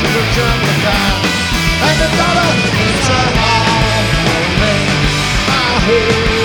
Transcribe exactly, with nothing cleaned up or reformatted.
she returned the car. And the dollar is a hall for me. I heard